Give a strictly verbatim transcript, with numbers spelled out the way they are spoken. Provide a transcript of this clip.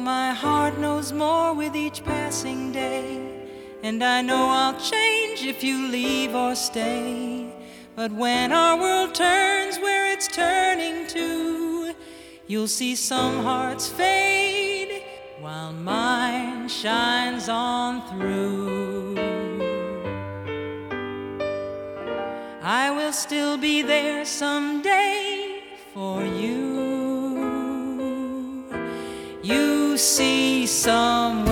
my heart knows more with each passing day, and I know I'll change if you leave or stay. But when our world turns where it's turning to, you'll see some hearts fade while mine shines on through. I will still be there someday for you. You see some